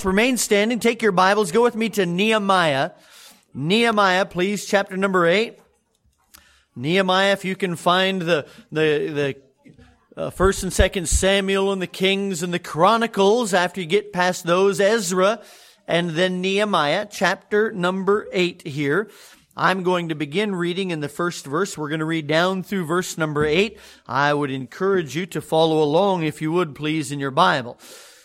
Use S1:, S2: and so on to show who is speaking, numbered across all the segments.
S1: Remain standing. Take your Bibles. Go with me to Nehemiah. Nehemiah, please, chapter number 8. Nehemiah, if you can find the 1st and 2nd Samuel and the Kings and the Chronicles, after you get past those, Ezra, and then Nehemiah, chapter number 8 here. I'm going to begin reading in the first verse. We're going to read down through verse number 8. I would encourage you to follow along, if you would, please, in your Bible.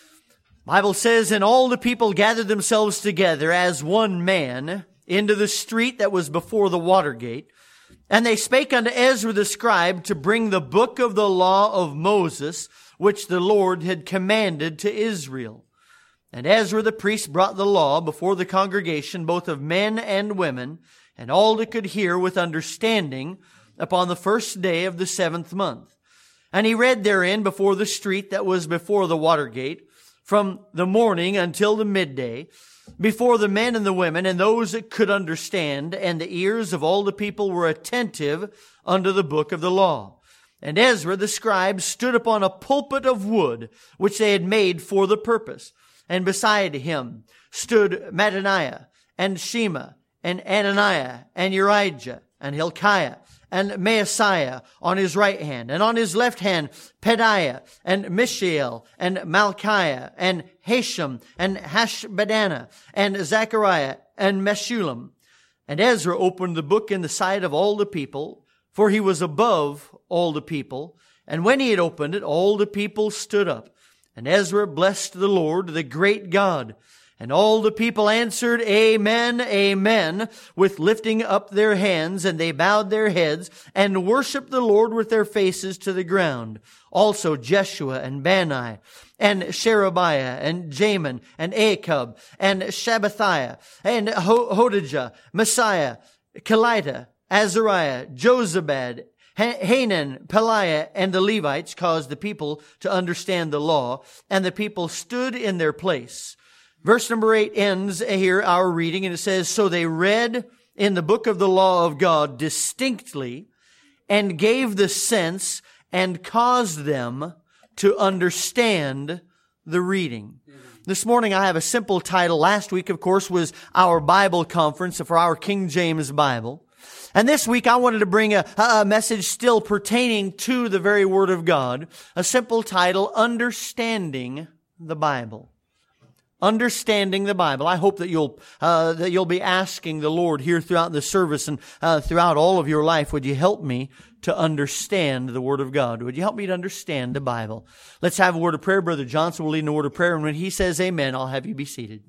S1: Bible says, "And all the people gathered themselves together as one man into the street that was before the water gate. And they spake unto Ezra the scribe to bring the book of the law of Moses, which the Lord had commanded to Israel. And Ezra the priest brought the law before the congregation, both of men and women, and all that could hear with understanding, upon the first day of the 7th month. And he read therein before the street that was before the water gate, from the morning until the midday, before the men and the women, and those that could understand, and the ears of all the people were attentive unto the book of the law. And Ezra the scribe stood upon a pulpit of wood, which they had made for the purpose. And beside him stood Mattaniah, and Shema, and Ananiah, and Urijah, and Hilkiah, and Maaseiah on his right hand, and on his left hand Pedaiah, and Mishael, and Malchiah, and Hashem, and Hashbaddanah, and Zechariah, and Meshullam. And Ezra opened the book in the sight of all the people, for he was above all the people. And when he had opened it, all the people stood up. And Ezra blessed the Lord, the great God. And all the people answered, Amen, Amen, with lifting up their hands, and they bowed their heads, and worshipped the Lord with their faces to the ground. Also Jeshua, and Bani, and Sherebiah, and Jamin, and Achab, and Shabbathiah, and Hodijah, Messiah, Kelita, Azariah, Jozabad, Hanan, Peliah, and the Levites caused the people to understand the law, and the people stood in their place. Verse number 8 ends here our reading, and it says, "So they read in the book of the law of God distinctly, and gave the sense, and caused them to understand the reading." This morning I have a simple title. Last week, of course, was our Bible conference for our King James Bible. And this week I wanted to bring a message still pertaining to the very Word of God. A simple title, Understanding the Bible. Understanding the Bible. I hope that you'll be asking the Lord here throughout the service and throughout all of your life, would you help me to understand the Word of God? Would you help me to understand the Bible? Let's have a word of prayer. Brother Johnson will lead in a word of prayer, and when he says amen, I'll have you be seated.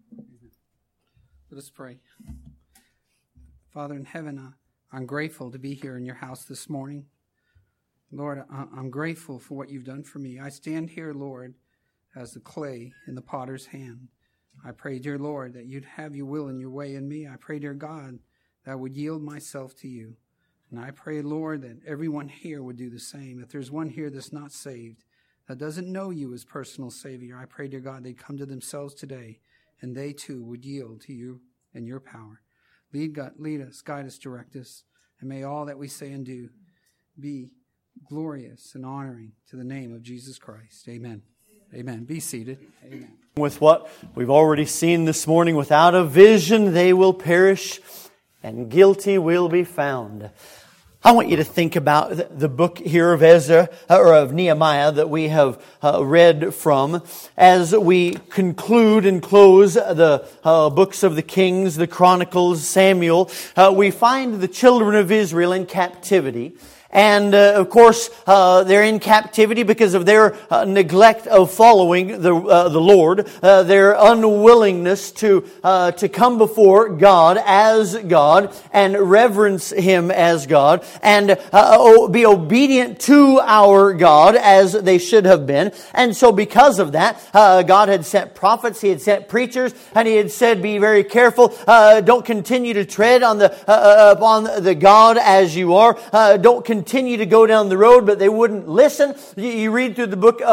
S2: Let us pray. Father in heaven, I'm grateful to be here in your house this morning. Lord, I'm grateful for what you've done for me. I stand here, Lord, as the clay in the potter's hand. I pray, dear Lord, that you'd have your will and your way in me. I pray, dear God, that I would yield myself to you. And I pray, Lord, that everyone here would do the same. If there's one here that's not saved, that doesn't know you as personal Savior, I pray, dear God, they'd come to themselves today, and they too would yield to you and your power. Lead us, guide us, direct us, and may all that we say and do be glorious and honoring to the name of Jesus Christ. Amen. Amen. Be seated. Amen.
S1: With what we've already seen this morning, without a vision they will perish, and guilty will be found. I want you to think about the book here of Ezra, or of Nehemiah, that we have read from. As we conclude and close the books of the Kings, the Chronicles, Samuel, we find the children of Israel in captivity. And, of course, they're in captivity because of their neglect of following the Lord, their unwillingness to come before God as God and reverence Him as God and be obedient to our God as they should have been. And so because of that, God had sent prophets, He had sent preachers, and He had said, be very careful, don't continue to tread on upon the God as you are, don't continue continue to go down the road, but they wouldn't listen. You read through the book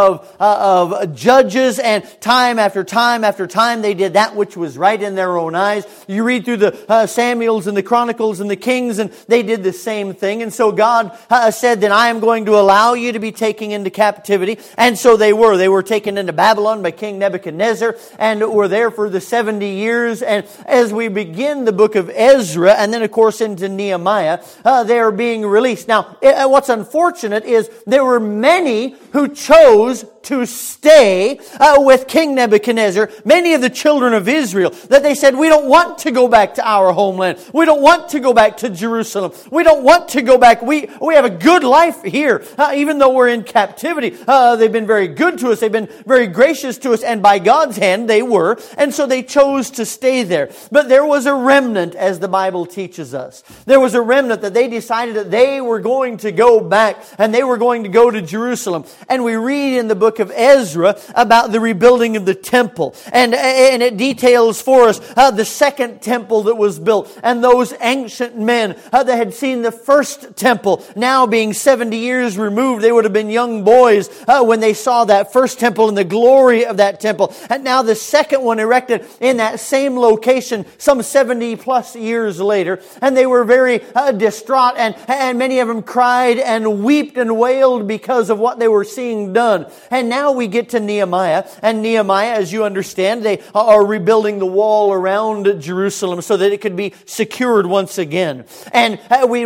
S1: of Judges, and time after time after time, they did that which was right in their own eyes. You read through the Samuels and the Chronicles and the Kings, and they did the same thing. And so God said that I am going to allow you to be taken into captivity. And so they were. They were taken into Babylon by King Nebuchadnezzar and were there for the 70 years. And as we begin the book of Ezra, and then of course into Nehemiah, they are being released. Now, what's unfortunate is there were many who chose to stay with King Nebuchadnezzar, many of the children of Israel, that they said, we don't want to go back to our homeland. We don't want to go back to Jerusalem. We don't want to go back. We have a good life here, even though we're in captivity. They've been very good to us. They've been very gracious to us, and by God's hand they were, and so they chose to stay there. But there was a remnant, as the Bible teaches us. There was a remnant that they decided that they were going to go back, and they were going to go to Jerusalem. And we read in the book of Ezra about the rebuilding of the temple. And it details for us the second temple that was built. And those ancient men that had seen the first temple now being 70 years removed. They would have been young boys when they saw that first temple and the glory of that temple. And now the second one erected in that same location some 70 plus years later. And they were very distraught, and many of them cried and wept and wailed because of what they were seeing done. And now we get to Nehemiah. And Nehemiah, as you understand, they are rebuilding the wall around Jerusalem so that it could be secured once again. And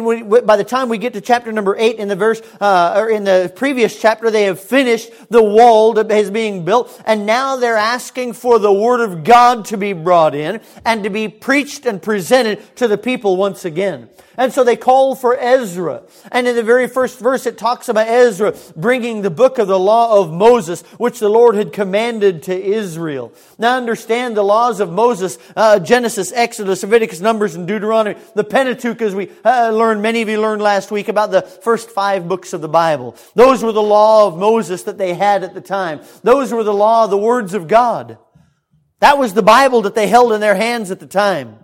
S1: by the time we get to chapter number 8 in the verse, or in the previous chapter, they have finished the wall that is being built. And now they're asking for the Word of God to be brought in and to be preached and presented to the people once again. And so they call for Ezra. And in the very first verse, it talks about Ezra bringing the book of the law of Moses, which the Lord had commanded to Israel. Now understand the laws of Moses, Genesis, Exodus, Leviticus, Numbers, and Deuteronomy. The Pentateuch, as we learned, many of you learned last week about the first 5 books of the Bible. Those were the law of Moses that they had at the time. Those were the law, the words of God. That was the Bible that they held in their hands at the time.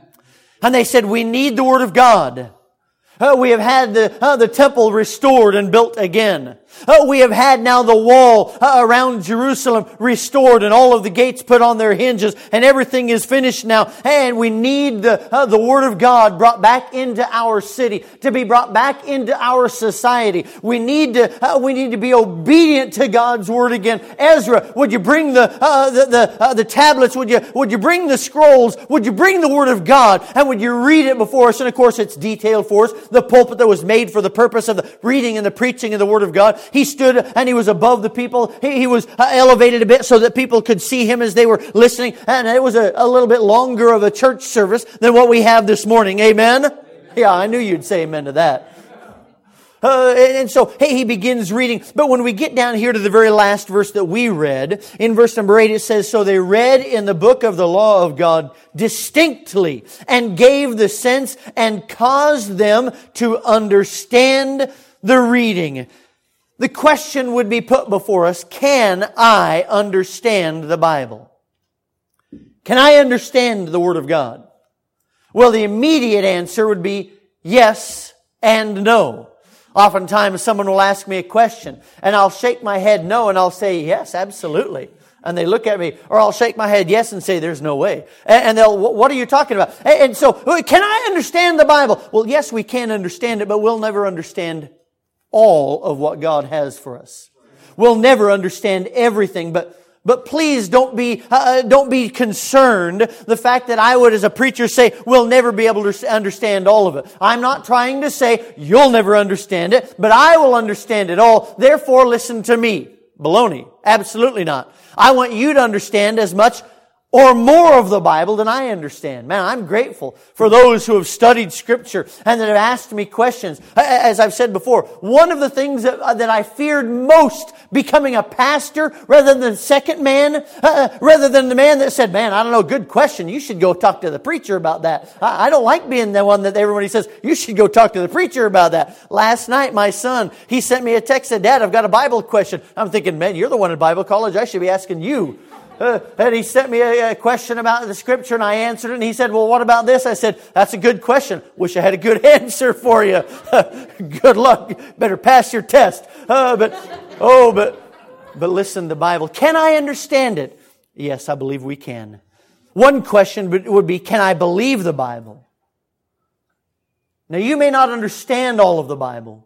S1: And they said, we need the Word of God. We have had the temple restored and built again. We have had now the wall around Jerusalem restored and all of the gates put on their hinges and everything is finished now. And we need the Word of God brought back into our city, to be brought back into our society. We need to be obedient to God's Word again. Ezra, would you bring the tablets? Would you bring the scrolls? Would you bring the Word of God? And would you read it before us? And of course it's detailed for us. The pulpit that was made for the purpose of the reading and the preaching of the Word of God. He stood and he was above the people. He was elevated a bit so that people could see him as they were listening. And it was a little bit longer of a church service than what we have this morning. Amen? Yeah, I knew you'd say amen to that. And so, he begins reading. But when we get down here to the very last verse that we read, in verse number 8, it says, so they read in the book of the law of God distinctly and gave the sense and caused them to understand the reading. The question would be put before us, can I understand the Bible? Can I understand the Word of God? Well, the immediate answer would be yes and no. Oftentimes someone will ask me a question and I'll shake my head no and I'll say yes, absolutely. And they look at me, or I'll shake my head yes and say there's no way. And they'll, what are you talking about? And so, can I understand the Bible? Well, yes, we can understand it, but we'll never understand all of what God has for us. We'll never understand everything, but please don't be concerned the fact that I would as a preacher say we'll never be able to understand all of it. I'm not trying to say you'll never understand it, but I will understand it all. Therefore listen to me. Baloney. Absolutely not. I want you to understand as much or more of the Bible than I understand. Man, I'm grateful for those who have studied Scripture and that have asked me questions. As I've said before, one of the things that I feared most becoming a pastor rather than the second man, rather than the man that said, man, I don't know, good question. You should go talk to the preacher about that. I don't like being the one that everybody says, you should go talk to the preacher about that. Last night, my son, he sent me a text, said, Dad, I've got a Bible question. I'm thinking, man, you're the one in Bible college. I should be asking you. And he sent me a question about the Scripture, and I answered it. And he said, well, what about this? I said, that's a good question. Wish I had a good answer for you. Good luck. Better pass your test. But listen, the Bible. Can I understand it? Yes, I believe we can. One question would be, can I believe the Bible? Now, you may not understand all of the Bible,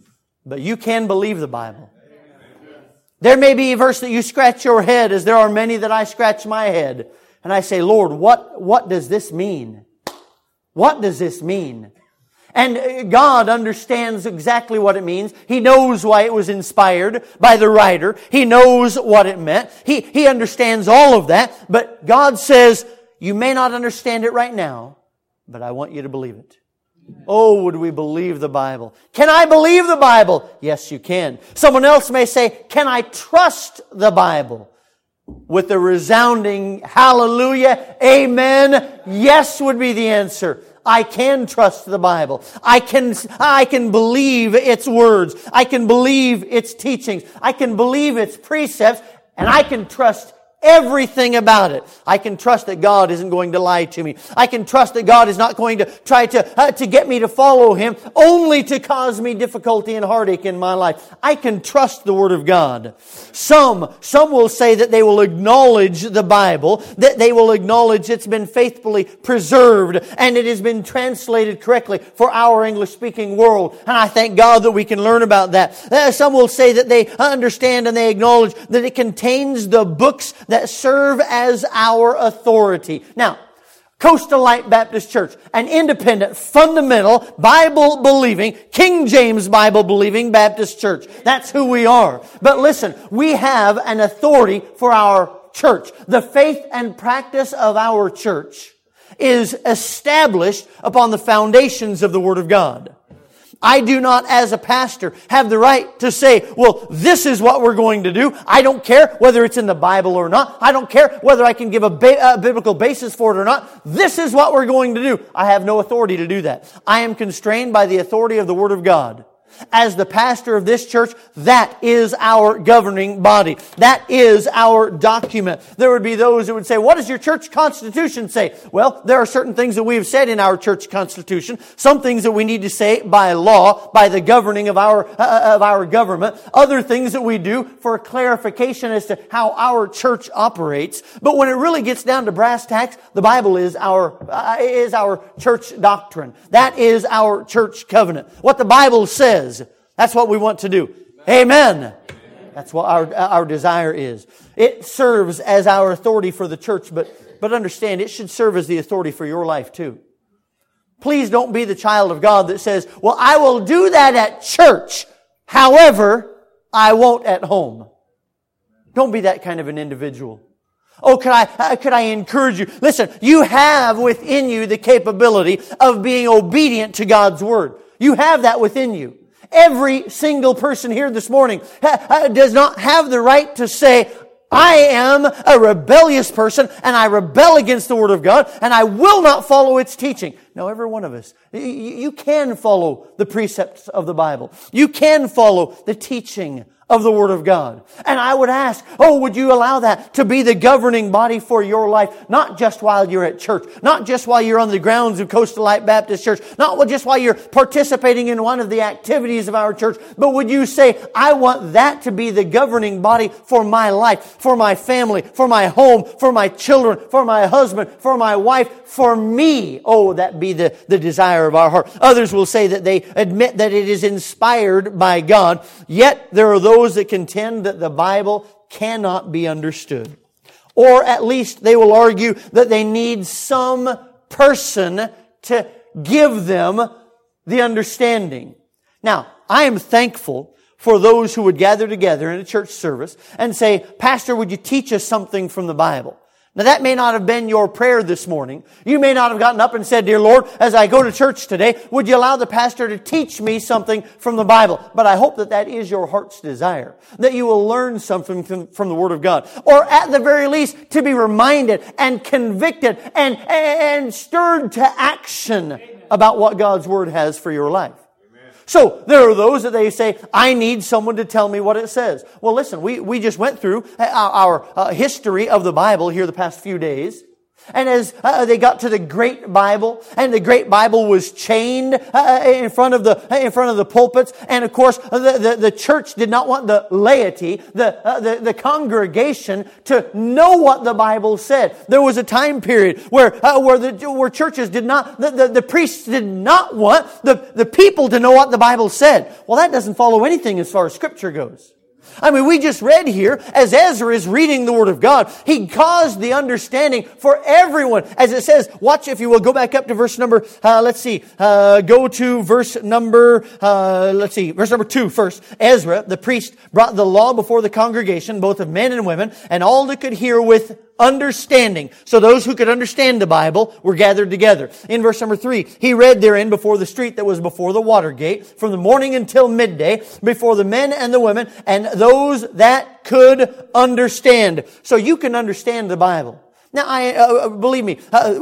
S1: but you can believe the Bible. There may be a verse that you scratch your head, as there are many that I scratch my head. And I say, Lord, what does this mean? What does this mean? And God understands exactly what it means. He knows why it was inspired by the writer. He knows what it meant. He understands all of that. But God says, you may not understand it right now, but I want you to believe it. Oh, would we believe the Bible? Can I believe the Bible? Yes, you can. Someone else may say, can I trust the Bible? With a resounding hallelujah, amen, yes would be the answer. I can trust the Bible. I can believe its words. I can believe its teachings. I can believe its precepts, and I can trust everything about it. I can trust that God isn't going to lie to me. I can trust that God is not going to try to get me to follow Him only to cause me difficulty and heartache in my life. I can trust the Word of God. Some will say that they will acknowledge the Bible, that they will acknowledge it's been faithfully preserved and it has been translated correctly for our English-speaking world. And I thank God that we can learn about that. Some will say that they understand and they acknowledge that it contains the books that serve as our authority. Now, Coastal Light Baptist Church, an independent, fundamental, Bible-believing, King James Bible-believing Baptist church. That's who we are. But listen, we have an authority for our church. The faith and practice of our church is established upon the foundations of the Word of God. I do not, as a pastor, have the right to say, well, this is what we're going to do. I don't care whether it's in the Bible or not. I don't care whether I can give a biblical basis for it or not. This is what we're going to do. I have no authority to do that. I am constrained by the authority of the Word of God. As the pastor of this church, that is our governing body. That is our document. There would be those who would say, what does your church constitution say? Well, there are certain things that we have said in our church constitution. Some things that we need to say by law, by the governing of our government. Other things that we do for clarification as to how our church operates. But when it really gets down to brass tacks, the Bible is our church doctrine. That is our church covenant. What the Bible says, that's what we want to do. Amen. That's what our desire is. It serves as our authority for the church, but understand, it should serve as the authority for your life too. Please don't be the child of God that says, well, I will do that at church. However, I won't at home. Don't be that kind of an individual. Oh, could I encourage you? Listen, you have within you the capability of being obedient to God's Word. You have that within you. Every single person here this morning does not have the right to say, I am a rebellious person and I rebel against the Word of God and I will not follow its teaching. No, every one of us. You can follow the precepts of the Bible. You can follow the teaching of the Word of God. And I would ask, would you allow that to be the governing body for your life? Not just while you're at church. Not just while you're on the grounds of Coastal Light Baptist Church. Not just while you're participating in one of the activities of our church. But would you say, I want that to be the governing body for my life, for my family, for my home, for my children, for my husband, for my wife, for me. Oh, that be the desire of our heart. Others will say that they admit that it is inspired by God. Yet there are those that contend that the Bible cannot be understood. Or at least they will argue that they need some person to give them the understanding. Now, I am thankful for those who would gather together in a church service and say, Pastor, would you teach us something from the Bible? Now that may not have been your prayer this morning. You may not have gotten up and said, Dear Lord, as I go to church today, would you allow the pastor to teach me something from the Bible? But I hope that that is your heart's desire, that you will learn something from the Word of God. Or at the very least, to be reminded and convicted and stirred to action about what God's Word has for your life. So there are those that they say, I need someone to tell me what it says. Well, listen, we just went through our history of the Bible here the past few days. And as they got to the Great Bible, and the Great Bible was chained in front of the pulpits, and of course the church did not want the laity, the congregation, to know what the Bible said. There was a time period where churches did not, the priests did not want the people to know what the Bible said. Well, that doesn't follow anything as far as Scripture goes. I mean, we just read here, as Ezra is reading the Word of God, he caused the understanding for everyone. As it says, watch if you will, go back up to verse number, go to verse number 2 first. Ezra, the priest, brought the law before the congregation, both of men and women, and all that could hear with understanding. So those who could understand the Bible were gathered together. In verse number 3, he read therein before the street that was before the water gate, from the morning until midday, before the men and the women, and those that could understand. So you can understand the Bible. Now, believe me,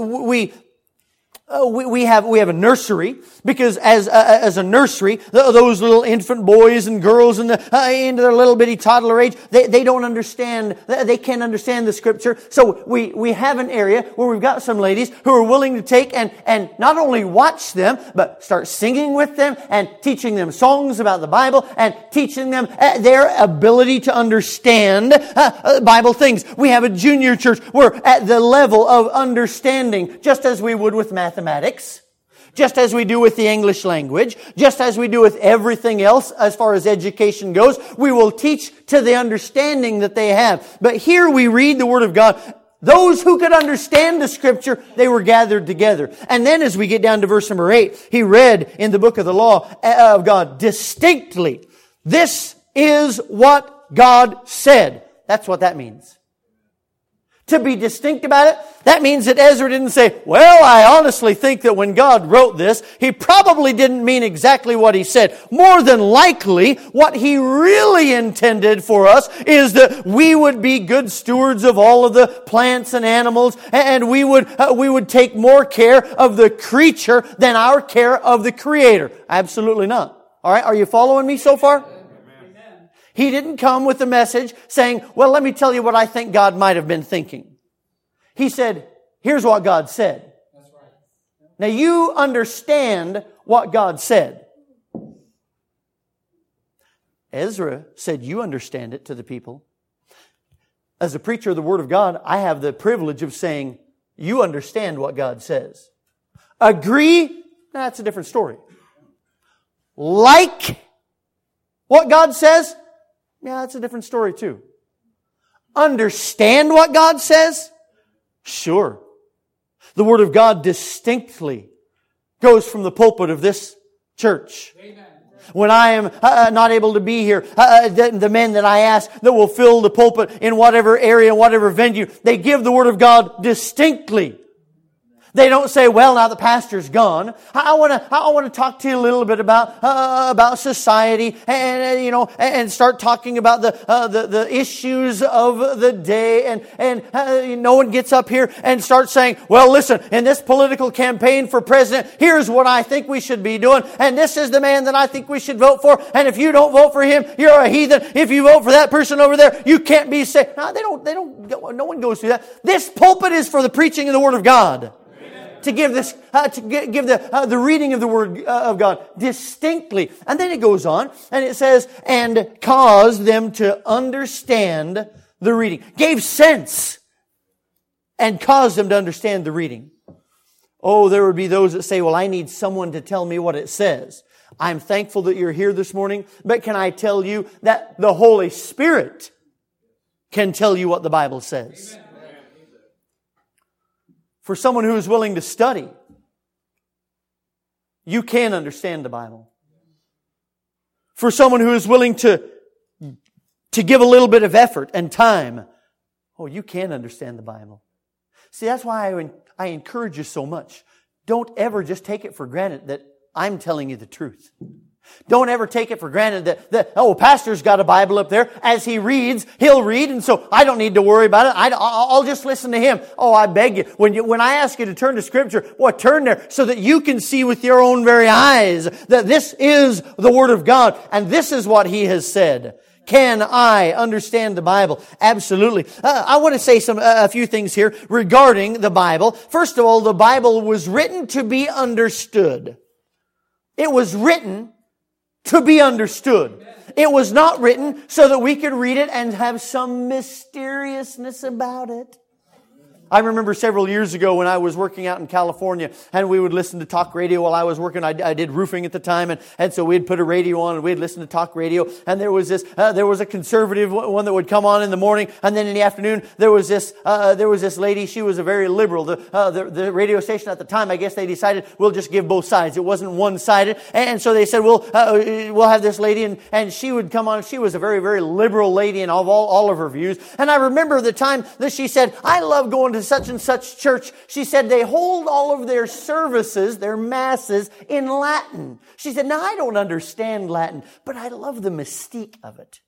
S1: we have a nursery, because as a nursery, those little infant boys and girls into their little bitty toddler age, they don't understand, they can't understand the Scripture. So we have an area where we've got some ladies who are willing to take and not only watch them, but start singing with them and teaching them songs about the Bible and teaching them their ability to understand Bible things. We have a junior church where at the level of understanding, just as we would with mathematics, just as we do with the English language, just as we do with everything else as far as education goes, we will teach to the understanding that they have. But here we read the Word of God. Those who could understand the Scripture, they were gathered together. And then as we get down to verse number 8, he read in the book of the law of God distinctly, this is what God said. That's what that means. To be distinct about it, that means that Ezra didn't say, well, I honestly think that when God wrote this, He probably didn't mean exactly what He said. More than likely, what He really intended for us is that we would be good stewards of all of the plants and animals, and we would take more care of the creature than our care of the Creator. Absolutely not. All right, are you following me so far? He didn't come with a message saying, well, let me tell you what I think God might have been thinking. He said, here's what God said. That's right. Now you understand what God said. Ezra said, you understand it to the people. As a preacher of the Word of God, I have the privilege of saying, you understand what God says. Agree? That's a different story. Like what God says? Yeah, that's a different story too. Understand what God says? Sure. The Word of God distinctly goes from the pulpit of this church. Amen. When I am not able to be here, the men that I ask that will fill the pulpit in whatever area, whatever venue, they give the Word of God distinctly. They don't say, well, now the pastor's gone. I want to talk to you a little bit about society and start talking about the issues of the day. And no one gets up here and starts saying, well, listen, in this political campaign for president, here's what I think we should be doing. And this is the man that I think we should vote for. And if you don't vote for him, you're a heathen. If you vote for that person over there, you can't be saved. No, no one goes through that. This pulpit is for the preaching of the Word of God. To give this, give the reading of the Word of God distinctly. And then it goes on and it says, and caused them to understand the reading. Gave sense and caused them to understand the reading. Oh, there would be those that say, well, I need someone to tell me what it says. I'm thankful that you're here this morning, but can I tell you that the Holy Spirit can tell you what the Bible says? Amen. For someone who is willing to study, you can understand the Bible. For someone who is willing to give a little bit of effort and time, oh, you can understand the Bible. See, that's why I encourage you so much. Don't ever just take it for granted that I'm telling you the truth. Don't ever take it for granted that pastor's got a Bible up there. As he reads, he'll read, and so I don't need to worry about it. I'll just listen to him. Oh, I beg you. When I ask you to turn to Scripture, turn there so that you can see with your own very eyes that this is the Word of God, and this is what He has said. Can I understand the Bible? Absolutely. I want to say a few things here regarding the Bible. First of all, the Bible was written to be understood. It was written to be understood. It was not written so that we could read it and have some mysteriousness about it. I remember several years ago when I was working out in California and we would listen to talk radio while I was working. I did roofing at the time, and so we'd put a radio on and we'd listen to talk radio. And there was a conservative one that would come on in the morning, and then in the afternoon there was this lady. She was a very liberal. The radio station at the time, I guess they decided we'll just give both sides. It wasn't one-sided, and so they said we'll have this lady, and she would come on. She was a very, very liberal lady in all of her views. And I remember the time that she said, "I love going to such and such church." She said they hold all of their services, their masses, in Latin. She said, "Now I don't understand Latin, but I love the mystique of it."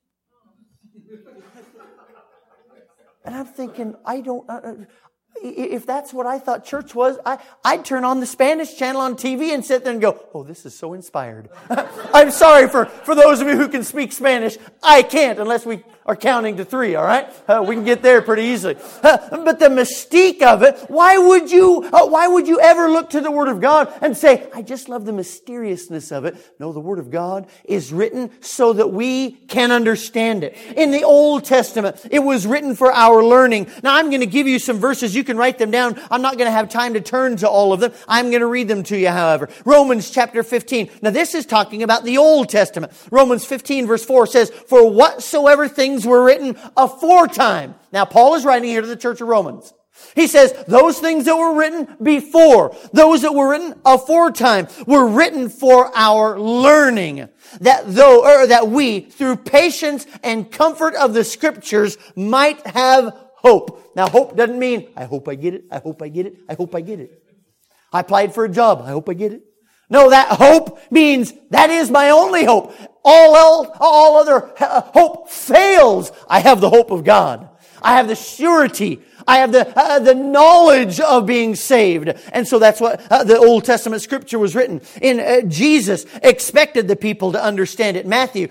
S1: And I'm thinking, if that's what I thought church was, I'd turn on the Spanish channel on TV and sit there and go, "Oh, this is so inspired." I'm sorry for those of you who can speak Spanish. I can't unless we are counting to 3, all right? We can get there pretty easily. But the mystique of it, why would you ever look to the Word of God and say, "I just love the mysteriousness of it"? No, the Word of God is written so that we can understand it. In the Old Testament, it was written for our learning. Now, I'm going to give you some verses. You can write them down. I'm not going to have time to turn to all of them. I'm going to read them to you, however. Romans chapter 15. Now, this is talking about the Old Testament. Romans 15 verse 4 says, "For whatsoever things were written aforetime." Now, Paul is writing here to the church of Romans. He says, those things that were written before, those that were written aforetime, were written for our learning, that we, through patience and comfort of the Scriptures, might have hope. Now, hope doesn't mean, I hope I get it, I hope I get it, I hope I get it. I applied for a job, I hope I get it. No, that hope means that is my only hope. All other hope fails. I have the hope of God. I have the surety. I have the knowledge of being saved. And so that's what the Old Testament Scripture was written. Jesus expected the people to understand it. Matthew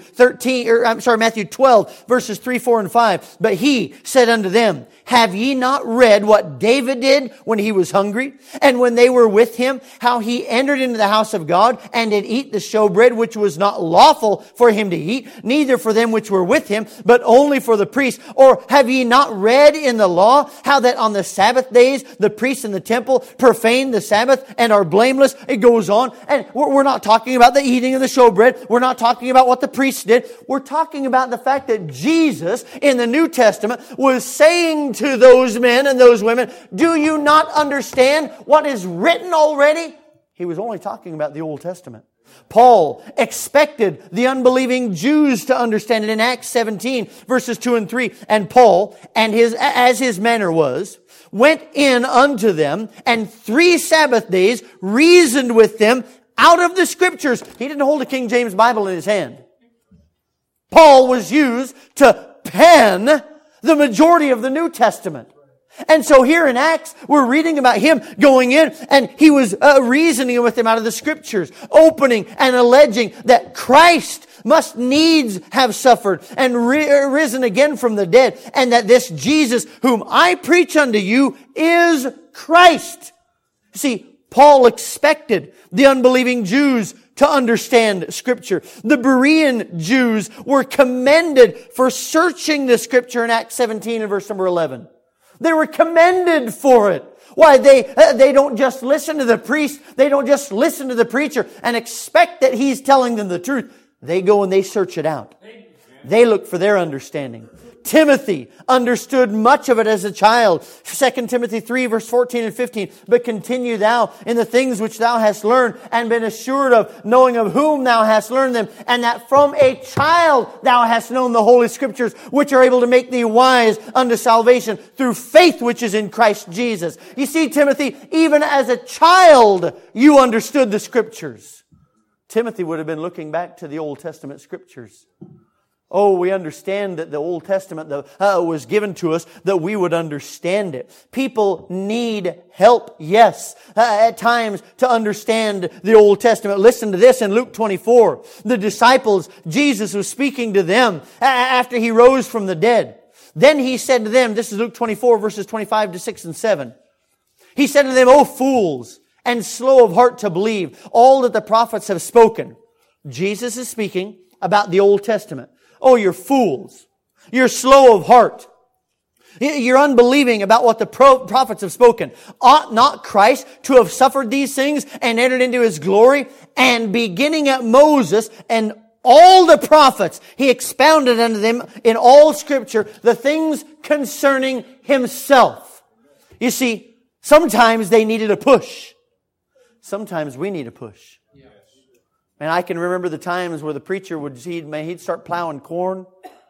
S1: 12, verses 3, 4, and 5. "But He said unto them, Have ye not read what David did when he was hungry? And when they were with him, how he entered into the house of God and did eat the showbread, which was not lawful for him to eat, neither for them which were with him, but only for the priests? Or have ye not read in the law how that on the Sabbath days the priests in the temple profane the Sabbath and are blameless?" It goes on. And we're not talking about the eating of the showbread. We're not talking about what the priests did. We're talking about the fact that Jesus in the New Testament was saying to those men and those women, "Do you not understand what is written already?" He was only talking about the Old Testament. Paul expected the unbelieving Jews to understand it in Acts 17, verses 2 and 3. "And Paul, as his manner was, went in unto them, and 3 Sabbath days reasoned with them out of the Scriptures." He didn't hold a King James Bible in his hand. Paul was used to pen the majority of the New Testament. And so here in Acts, we're reading about him going in, and he was reasoning with them out of the Scriptures, opening and alleging that Christ must needs have suffered and risen again from the dead, and that this Jesus whom I preach unto you is Christ. See, Paul expected the unbelieving Jews to understand Scripture. The Berean Jews were commended for searching the Scripture in Acts 17 and verse number 11. They were commended for it. Why? They don't just listen to the priest. They don't just listen to the preacher and expect that he's telling them the truth. They go and they search it out. They look for their understanding. Timothy understood much of it as a child. 2 Timothy 3 verse 14 and 15. "But continue thou in the things which thou hast learned and been assured of, knowing of whom thou hast learned them, and that from a child thou hast known the Holy Scriptures, which are able to make thee wise unto salvation through faith which is in Christ Jesus." You see, Timothy, even as a child, you understood the Scriptures. Timothy would have been looking back to the Old Testament Scriptures. Oh, we understand that the Old Testament was given to us that we would understand it. People need help, yes, at times to understand the Old Testament. Listen to this in Luke 24. The disciples, Jesus was speaking to them after He rose from the dead. Then He said to them, this is Luke 24 verses 25 to 6 and 7. He said to them, "O fools, and slow of heart to believe all that the prophets have spoken." Jesus is speaking about the Old Testament. Oh, you're fools. You're slow of heart. You're unbelieving about what the prophets have spoken. Ought not Christ to have suffered these things and entered into His glory? And beginning at Moses and all the prophets, He expounded unto them in all Scripture the things concerning Himself. You see, sometimes they needed a push. Sometimes we need a push. And I can remember the times where the preacher he'd start plowing corn.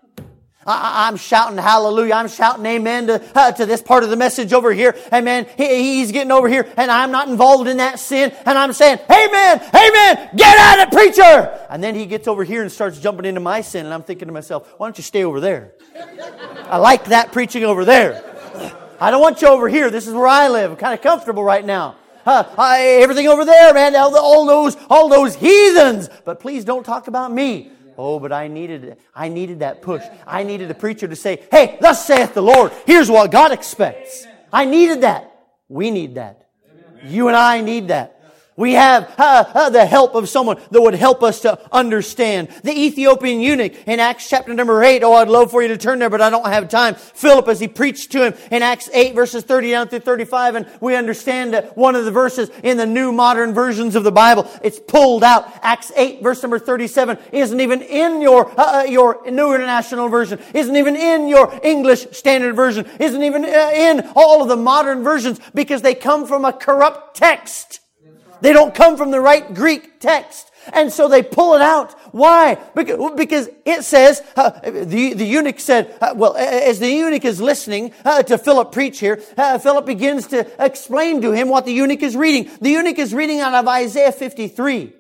S1: I'm shouting hallelujah. I'm shouting amen to this part of the message over here. And man, he's getting over here and I'm not involved in that sin. And I'm saying, amen, amen, get at it, preacher. And then he gets over here and starts jumping into my sin. And I'm thinking to myself, why don't you stay over there? I like that preaching over there. I don't want you over here. This is where I live. I'm kind of comfortable right now. Everything over there, man, all those heathens. But please don't talk about me. Oh, but I needed that push. I needed a preacher to say, hey, thus saith the Lord. Here's what God expects. I needed that. We need that. You and I need that. We have the help of someone that would help us to understand. The Ethiopian eunuch in Acts chapter number 8. Oh, I'd love for you to turn there, but I don't have time. Philip, as he preached to him in Acts 8 verses 30 down through 35, and we understand one of the verses in the new modern versions of the Bible. It's pulled out. Acts 8 verse number 37 isn't even in your New International Version. Isn't even in your English Standard Version. Isn't even in all of the modern versions because they come from a corrupt text. They don't come from the right Greek text. And so they pull it out. Why? Because it says, the eunuch said, as the eunuch is listening to Philip preach here, Philip begins to explain to him what the eunuch is reading. The eunuch is reading out of Isaiah 53.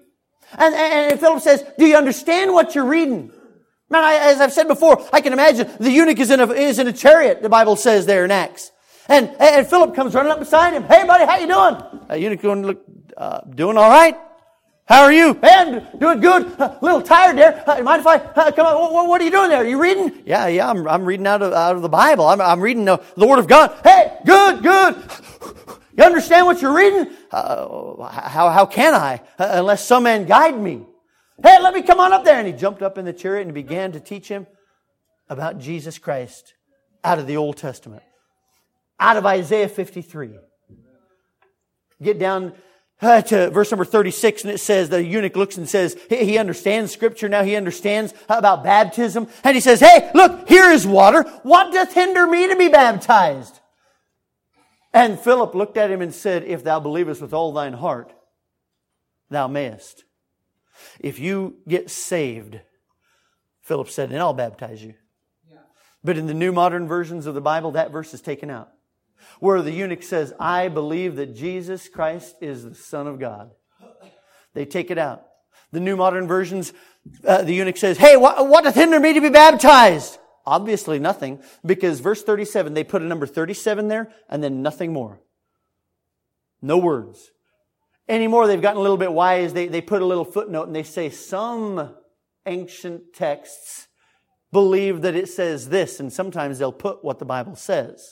S1: And Philip says, do you understand what you're reading? Man, as I've said before, I can imagine the eunuch is in a chariot, the Bible says there in Acts. And Philip comes running up beside him. Hey, buddy, how you doing? Eunuch going, look, doing all right? How are you? Man, doing good. A little tired there. Mind if I come on? What are you doing there? Are you reading? Yeah. I'm reading out of the Bible. I'm reading the Word of God. Hey, good. You understand what you're reading? How can I? Unless some man guide me. Hey, let me come on up there. And he jumped up in the chariot and began to teach him about Jesus Christ out of the Old Testament. Out of Isaiah 53. Get down to verse number 36, and it says, the eunuch looks and says, he understands Scripture now. He understands about baptism. And he says, hey, look, here is water. What doth hinder me to be baptized? And Philip looked at him and said, if thou believest with all thine heart, thou mayest. If you get saved, Philip said, then I'll baptize you. Yeah. But in the new modern versions of the Bible, that verse is taken out. Where the eunuch says, I believe that Jesus Christ is the Son of God. They take it out. The new modern versions, the eunuch says, hey, what doth hinder me to be baptized? Obviously nothing, because verse 37, they put a number 37 there, and then nothing more. No words. Anymore, they've gotten a little bit wise. They put a little footnote, and they say, some ancient texts believe that it says this, and sometimes they'll put what the Bible says.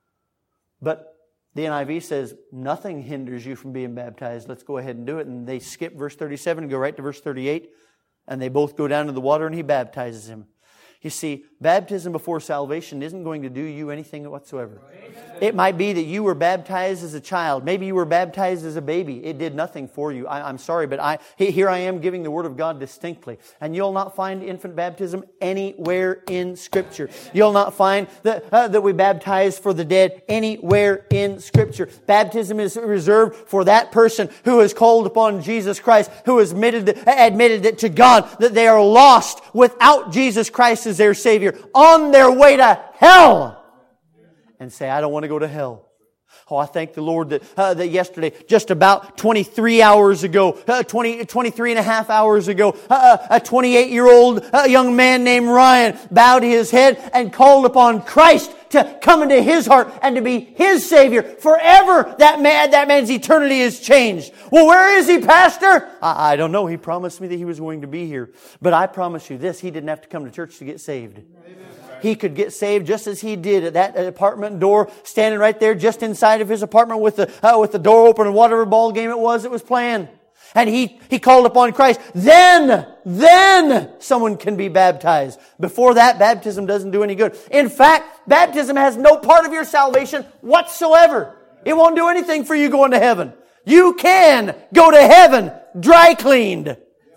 S1: But the NIV says, nothing hinders you from being baptized. Let's go ahead and do it. And they skip verse 37 and go right to verse 38. And they both go down to the water and he baptizes him. You see, baptism before salvation isn't going to do you anything whatsoever. It might be that you were baptized as a child. Maybe you were baptized as a baby. It did nothing for you. I'm sorry, but here I am giving the Word of God distinctly. And you'll not find infant baptism anywhere in Scripture. You'll not find that we baptize for the dead anywhere in Scripture. Baptism is reserved for that person who has called upon Jesus Christ, who has admitted it to God that they are lost without Jesus Christ as their Savior, on their way to hell. And say, I don't want to go to hell. Oh, I thank the Lord that yesterday, just about 23 hours ago, 23 and a half hours ago, a 28-year-old young man named Ryan bowed his head and called upon Christ to come into his heart and to be his Savior. Forever, that man's eternity is changed. Well, where is he, Pastor? I don't know. He promised me that he was going to be here. But I promise you this, he didn't have to come to church to get saved. He could get saved just as he did at that apartment door, standing right there just inside of his apartment with the door open and whatever ball game it was playing. And he called upon Christ. Then someone can be baptized. Before that, baptism doesn't do any good. In fact, baptism has no part of your salvation whatsoever. It won't do anything for you going to heaven. You can go to heaven dry cleaned.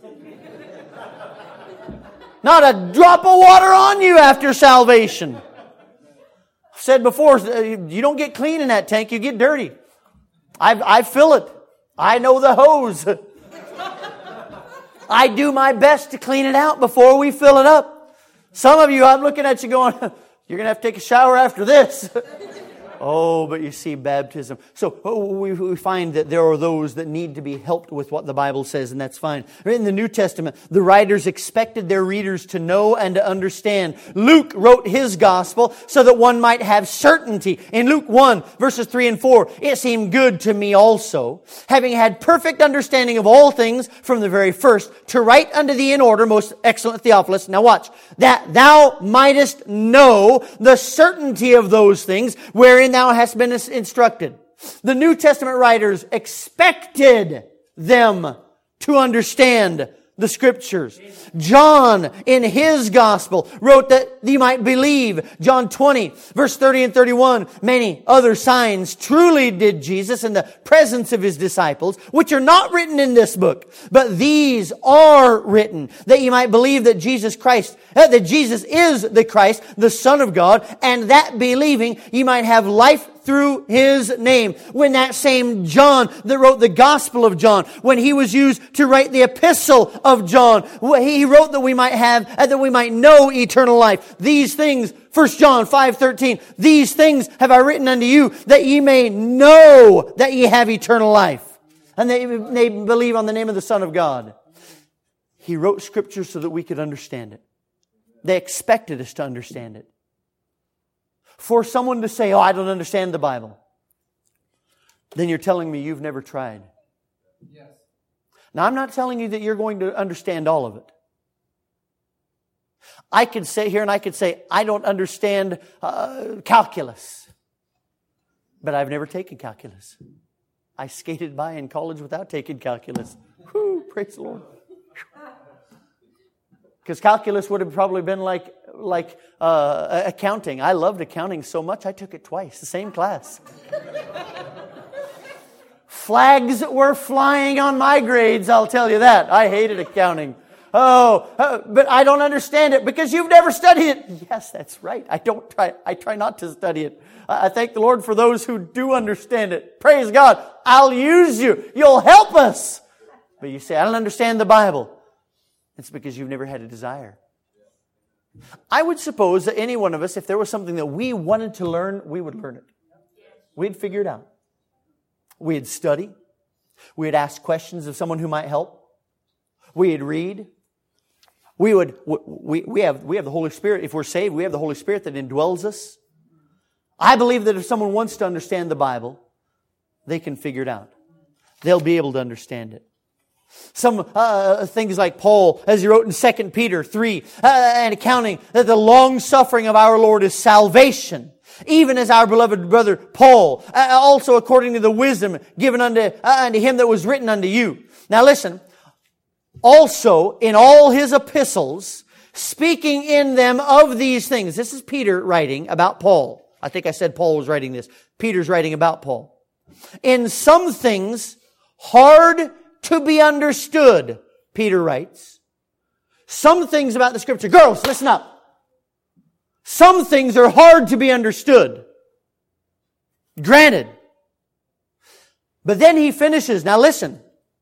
S1: Not a drop of water on you after salvation. I've said before, you don't get clean in that tank, you get dirty. I fill it. I know the hose. I do my best to clean it out before we fill it up. Some of you, I'm looking at you going, you're going to have to take a shower after this. Oh, but you see, baptism. So we find that there are those that need to be helped with what the Bible says, and that's fine. In the New Testament, the writers expected their readers to know and to understand. Luke wrote his gospel so that one might have certainty. In Luke 1, verses 3 and 4, it seemed good to me also, having had perfect understanding of all things from the very first, to write unto thee in order, most excellent Theophilus. Now watch. That thou mightest know the certainty of those things wherein thou hast been instructed. The New Testament writers expected them to understand the Scriptures. John, in his Gospel, wrote that ye might believe. John 20, verse 30 and 31, many other signs truly did Jesus in the presence of his disciples, which are not written in this book, but these are written, that ye might believe that Jesus is the Christ, the Son of God, and that believing ye might have life through his name. When that same John that wrote the Gospel of John, when he was used to write the Epistle of John, he wrote that we might know eternal life. These things, 1 John 5:13, these things have I written unto you, that ye may know that ye have eternal life, and that ye may believe on the name of the Son of God. He wrote Scripture so that we could understand it. They expected us to understand it. For someone to say, oh, I don't understand the Bible, then you're telling me you've never tried. Yes. Now, I'm not telling you that you're going to understand all of it. I could sit here and I could say, I don't understand calculus. But I've never taken calculus. I skated by in college without taking calculus. Whew, praise the Lord. Because calculus would have probably been like accounting. I loved accounting so much I took it twice, the same class. Flags were flying on my grades, I'll tell you that. I hated accounting. But I don't understand it because you've never studied it. Yes, that's right. I try not to study it. I thank the Lord for those who do understand it. Praise God. I'll use you. You'll help us. But you say, I don't understand the Bible. It's because you've never had a desire. I would suppose that any one of us, if there was something that we wanted to learn, we would learn it. We'd figure it out. We'd study. We'd ask questions of someone who might help. We'd read. We have the Holy Spirit. If we're saved, we have the Holy Spirit that indwells us. I believe that if someone wants to understand the Bible, they can figure it out. They'll be able to understand it. Some things like Paul, as he wrote in 2 Peter 3, and accounting that the long suffering of our Lord is salvation, even as our beloved brother Paul, also according to the wisdom given unto him that was written unto you. Now listen, also in all his epistles, speaking in them of these things. This is Peter writing about Paul. I think I said Paul was writing this. Peter's writing about Paul. In some things hard to be understood, Peter writes. Some things about the Scripture. Girls, listen up. Some things are hard to be understood. Granted. But then he finishes. Now listen.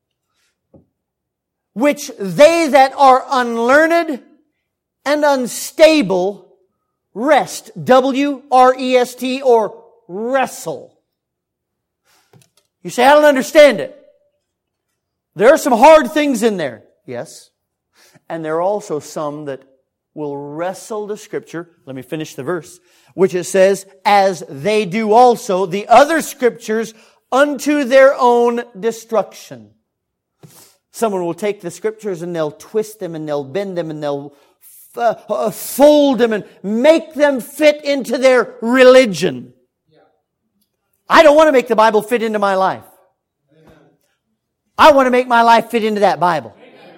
S1: Which they that are unlearned and unstable rest. W-R-E-S-T or wrestle. You say, I don't understand it. There are some hard things in there. Yes. And there are also some that will wrestle the Scripture. Let me finish the verse. Which it says, as they do also the other Scriptures unto their own destruction. Someone will take the Scriptures and they'll twist them and they'll bend them and they'll fold them and make them fit into their religion. I don't want to make the Bible fit into my life. I want to make my life fit into that Bible.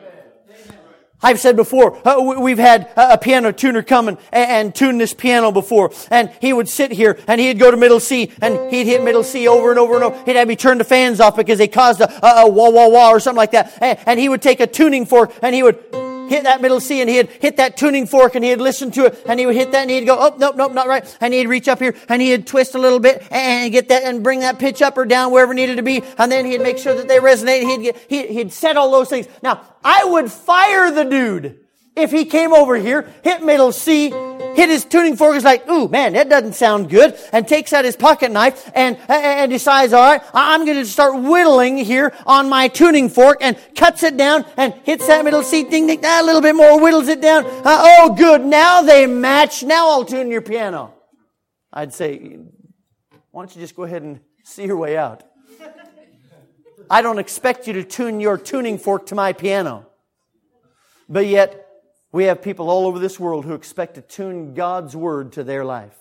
S1: I've said before, we've had a piano tuner come and tune this piano before. And he would sit here and he'd go to middle C and he'd hit middle C over and over and over. He'd have me turn the fans off because they caused a wah wah wah or something like that. And he would take a tuning fork and he would hit that middle C and he'd hit that tuning fork and he'd listen to it and he would hit that and he'd go, oh, nope, not right. And he'd reach up here and he'd twist a little bit and get that and bring that pitch up or down wherever it needed to be. And then he'd make sure that they resonate. He'd set all those things. Now, I would fire the dude if he came over here, hit middle C, hit his tuning fork, is like, ooh, man, that doesn't sound good, and takes out his pocket knife and decides, all right, I'm going to start whittling here on my tuning fork and cuts it down and hits that middle C, ding, ding, a little bit more, whittles it down. Oh, good, now they match. Now I'll tune your piano. I'd say, why don't you just go ahead and see your way out? I don't expect you to tune your tuning fork to my piano. But yet, we have people all over this world who expect to tune God's Word to their life.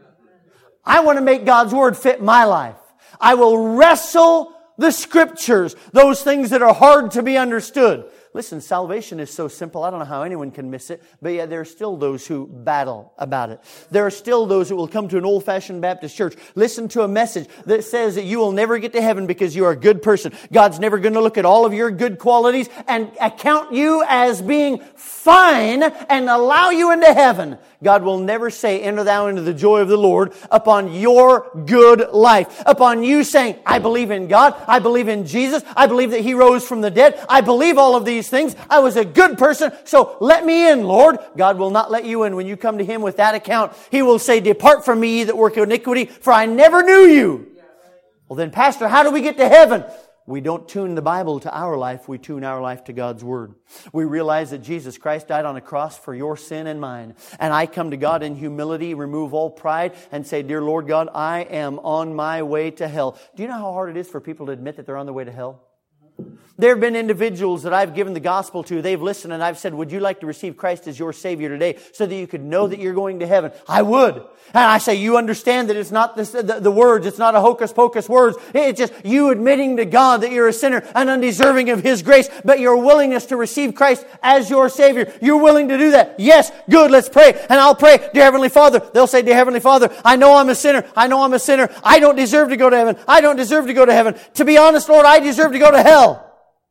S1: I want to make God's Word fit my life. I will wrestle the Scriptures, those things that are hard to be understood. Listen, salvation is so simple, I don't know how anyone can miss it, but yet there are still those who battle about it. There are still those who will come to an old-fashioned Baptist church, listen to a message that says that you will never get to heaven because you are a good person. God's never going to look at all of your good qualities and account you as being fine and allow you into heaven. God will never say, enter thou into the joy of the Lord upon your good life. Upon you saying, I believe in God, I believe in Jesus, I believe that He rose from the dead, I believe all of these things, I was a good person, so let me in, Lord. God will not let you in when you come to Him with that account. He will say, depart from me, ye that work iniquity, for I never knew you. Well then, Pastor, how do we get to heaven? We don't tune the Bible to our life, we tune our life to God's Word. We realize that Jesus Christ died on a cross for your sin and mine. And I come to God in humility, remove all pride, and say, dear Lord God, I am on my way to hell. Do you know how hard it is for people to admit that they're on their way to hell? There have been individuals that I've given the gospel to. They've listened and I've said, would you like to receive Christ as your Savior today so that you could know that you're going to heaven? I would. And I say, you understand that it's not the words. It's not a hocus pocus words. It's just you admitting to God that you're a sinner and undeserving of His grace, but your willingness to receive Christ as your Savior. You're willing to do that. Yes, good, let's pray. And I'll pray, dear Heavenly Father. They'll say, dear Heavenly Father, I know I'm a sinner. I know I'm a sinner. I don't deserve to go to heaven. I don't deserve to go to heaven. To be honest, Lord, I deserve to go to hell.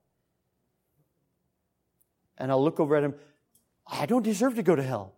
S1: And I'll look over at him. I don't deserve to go to hell.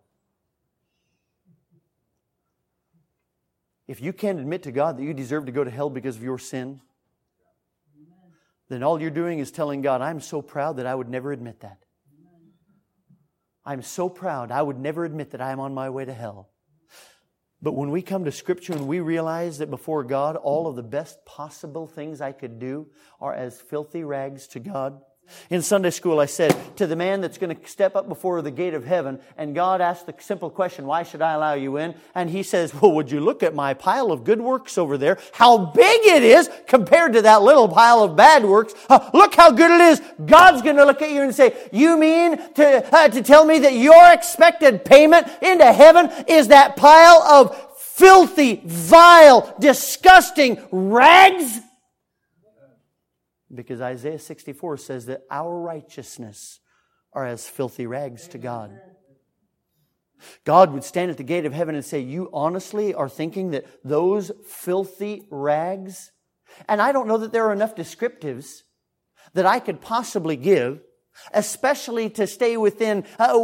S1: If you can't admit to God that you deserve to go to hell because of your sin, then all you're doing is telling God, I'm so proud that I would never admit that. I'm so proud I would never admit that I am on my way to hell. But when we come to Scripture and we realize that before God, all of the best possible things I could do are as filthy rags to God. In Sunday school, I said to the man that's going to step up before the gate of heaven, and God asked the simple question, why should I allow you in? And he says, well, would you look at my pile of good works over there? How big it is compared to that little pile of bad works. Look how good it is. God's going to look at you and say, you mean to tell me that your expected payment into heaven is that pile of filthy, vile, disgusting rags? Because Isaiah 64 says that our righteousness are as filthy rags to God. God would stand at the gate of heaven and say, you honestly are thinking that those filthy rags? And I don't know that there are enough descriptives that I could possibly give, especially to stay within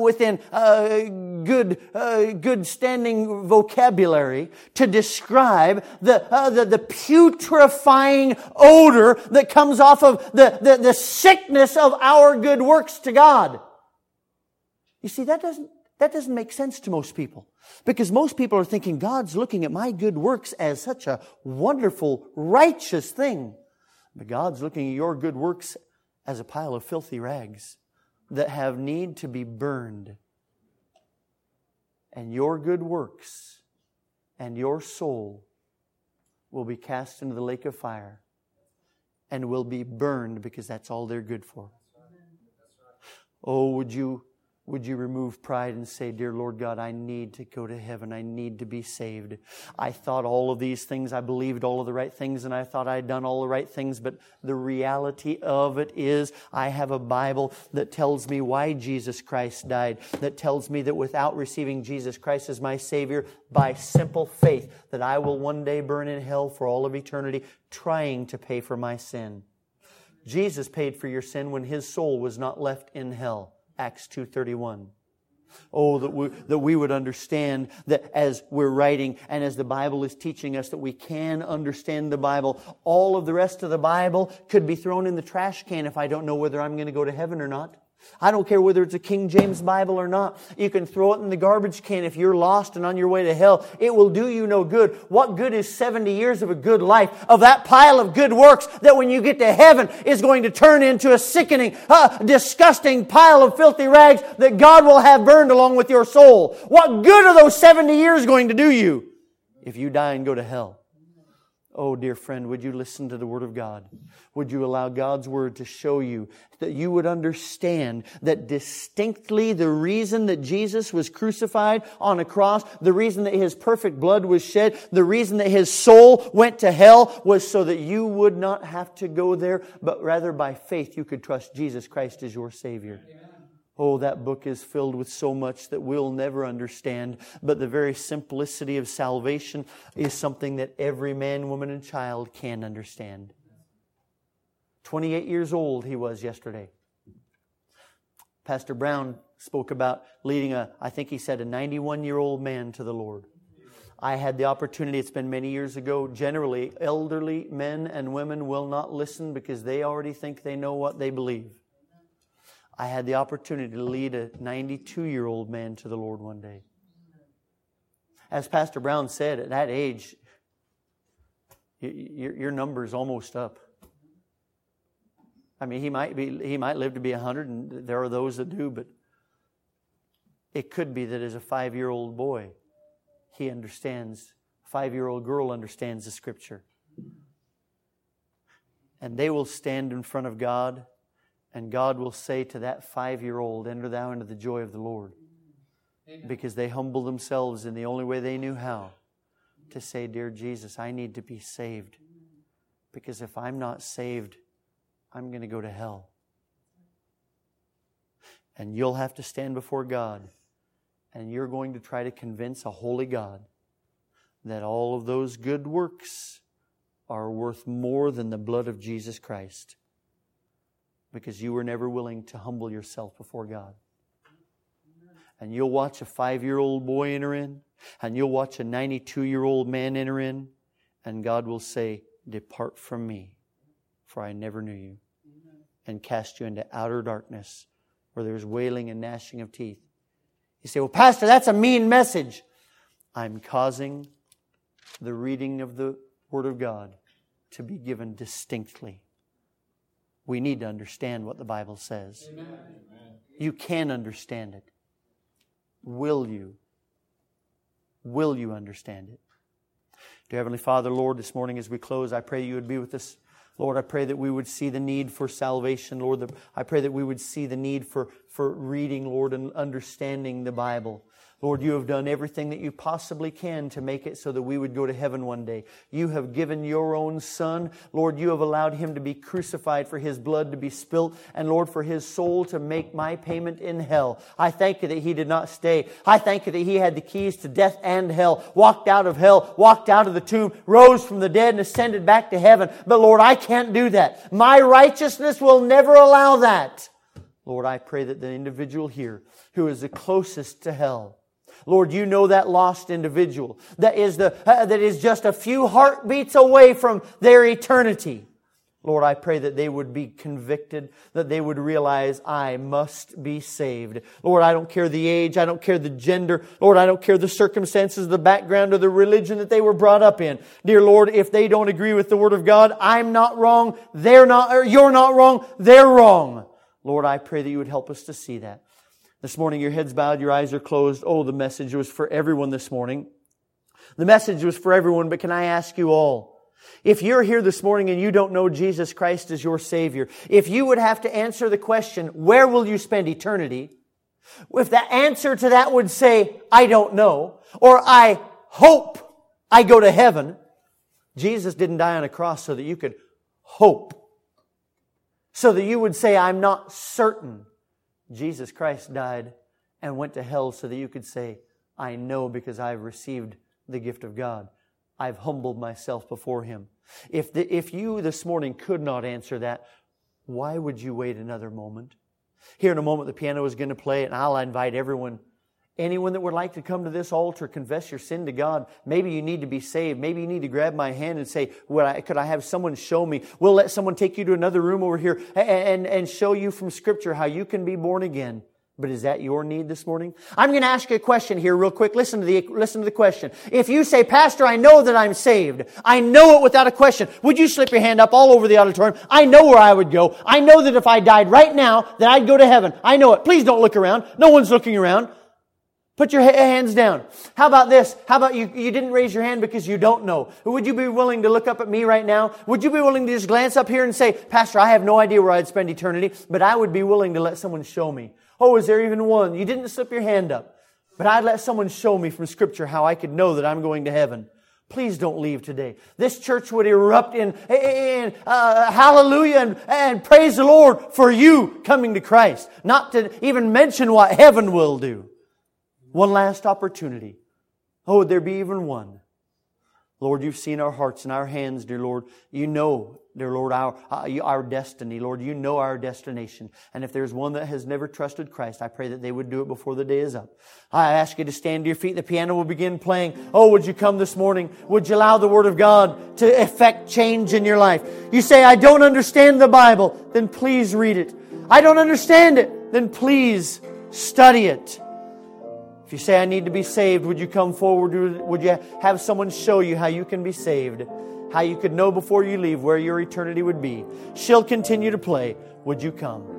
S1: good standing vocabulary to describe the putrefying odor that comes off of the sickness of our good works to God. You see, that doesn't make sense to most people, because most people are thinking God's looking at my good works as such a wonderful, righteous thing. But God's looking at your good works as a pile of filthy rags that have need to be burned. And your good works and your soul will be cast into the lake of fire and will be burned because that's all they're good for. Oh, would you remove pride and say, dear Lord God, I need to go to heaven. I need to be saved. I thought all of these things. I believed all of the right things and I thought I'd done all the right things. But the reality of it is I have a Bible that tells me why Jesus Christ died. That tells me that without receiving Jesus Christ as my Savior, by simple faith, that I will one day burn in hell for all of eternity trying to pay for my sin. Jesus paid for your sin when His soul was not left in hell. Acts 2:31. Oh, that we would understand that as we're writing and as the Bible is teaching us that we can understand the Bible. All of the rest of the Bible could be thrown in the trash can if I don't know whether I'm going to go to heaven or not. I don't care whether it's a King James Bible or not. You can throw it in the garbage can if you're lost and on your way to hell. It will do you no good. What good is 70 years of a good life, of that pile of good works that when you get to heaven is going to turn into a sickening, disgusting pile of filthy rags that God will have burned along with your soul? What good are those 70 years going to do you if you die and go to hell? Oh, dear friend, would you listen to the Word of God? Would you allow God's Word to show you that you would understand that distinctly the reason that Jesus was crucified on a cross, the reason that His perfect blood was shed, the reason that His soul went to hell was so that you would not have to go there, but rather by faith you could trust Jesus Christ as your Savior. Oh, that book is filled with so much that we'll never understand. But the very simplicity of salvation is something that every man, woman, and child can understand. 28 years old he was yesterday. Pastor Brown spoke about leading I think he said a 91-year-old man to the Lord. I had the opportunity, it's been many years ago. Generally, elderly men and women will not listen because they already think they know what they believe. I had the opportunity to lead a 92-year-old man to the Lord one day. As Pastor Brown said, at that age, your number's almost up. I mean, he might live to be 100, and there are those that do, but it could be that as a 5-year-old boy, he understands, a 5-year-old girl understands the Scripture. And they will stand in front of God, and God will say to that 5-year-old, enter thou into the joy of the Lord. Amen. Because they humble themselves in the only way they knew how to say, dear Jesus, I need to be saved. Because if I'm not saved, I'm going to go to hell. And you'll have to stand before God, and you're going to try to convince a holy God that all of those good works are worth more than the blood of Jesus Christ. Because you were never willing to humble yourself before God. And you'll watch a 5-year-old boy enter in, and you'll watch a 92-year-old man enter in, and God will say, depart from me, for I never knew you, and cast you into outer darkness, where there's wailing and gnashing of teeth. You say, well, Pastor, that's a mean message. I'm causing the reading of the Word of God to be given distinctly. We need to understand what the Bible says. Amen. You can understand it. Will you? Will you understand it? Dear Heavenly Father, Lord, this morning as we close, I pray you would be with us. Lord, I pray that we would see the need for salvation. Lord, I pray that we would see the need for reading, Lord, and understanding the Bible. Lord, you have done everything that you possibly can to make it so that we would go to heaven one day. You have given your own Son. Lord, you have allowed Him to be crucified for His blood to be spilt. And Lord, for His soul to make my payment in hell. I thank you that He did not stay. I thank you that He had the keys to death and hell. Walked out of hell, walked out of the tomb, rose from the dead and ascended back to heaven. But Lord, I can't do that. My righteousness will never allow that. Lord, I pray that the individual here who is the closest to hell, Lord, you know that lost individual that is just a few heartbeats away from their eternity. Lord, I pray that they would be convicted, that they would realize I must be saved. Lord, I don't care the age, I don't care the gender. Lord, I don't care the circumstances, the background, or the religion that they were brought up in. Dear Lord, if they don't agree with the Word of God, I'm not wrong, they're not, or you're not wrong, they're wrong. Lord, I pray that you would help us to see that. This morning, your head's bowed, your eyes are closed. Oh, the message was for everyone this morning. The message was for everyone, but can I ask you all, if you're here this morning and you don't know Jesus Christ as your Savior, if you would have to answer the question, where will you spend eternity? If the answer to that would say, I don't know, or I hope I go to heaven, Jesus didn't die on a cross so that you could hope. So that you would say, I'm not certain. Jesus Christ died and went to hell so that you could say, I know because I've received the gift of God. I've humbled myself before Him. If you this morning could not answer that, why would you wait another moment? Here in a moment the piano is going to play and I'll invite everyone, anyone that would like to come to this altar, confess your sin to God. Maybe you need to be saved. Maybe you need to grab my hand and say, could I have someone show me? We'll let someone take you to another room over here and show you from Scripture how you can be born again. But is that your need this morning? I'm going to ask you a question here real quick. Listen to the question. If you say, Pastor, I know that I'm saved. I know it without a question. Would you slip your hand up all over the auditorium? I know where I would go. I know that if I died right now, that I'd go to heaven. I know it. Please don't look around. No one's looking around. Put your hands down. How about this? How about you didn't raise your hand because you don't know? Would you be willing to look up at me right now? Would you be willing to just glance up here and say, Pastor, I have no idea where I'd spend eternity, but I would be willing to let someone show me. Oh, is there even one? You didn't slip your hand up, but I'd let someone show me from Scripture how I could know that I'm going to heaven. Please don't leave today. This church would erupt in hallelujah and praise the Lord for you coming to Christ. Not to even mention what heaven will do. One last opportunity. Oh, would there be even one? Lord, you've seen our hearts and our hands, dear Lord. You know, dear Lord, our destiny. Lord, you know our destination. And if there's one that has never trusted Christ, I pray that they would do it before the day is up. I ask you to stand to your feet. The piano will begin playing. Oh, would you come this morning? Would you allow the Word of God to effect change in your life? You say, I don't understand the Bible. Then please read it. I don't understand it. Then please study it. If you say, I need to be saved, would you come forward? Would you have someone show you how you can be saved? How you could know before you leave where your eternity would be? She'll continue to play. Would you come?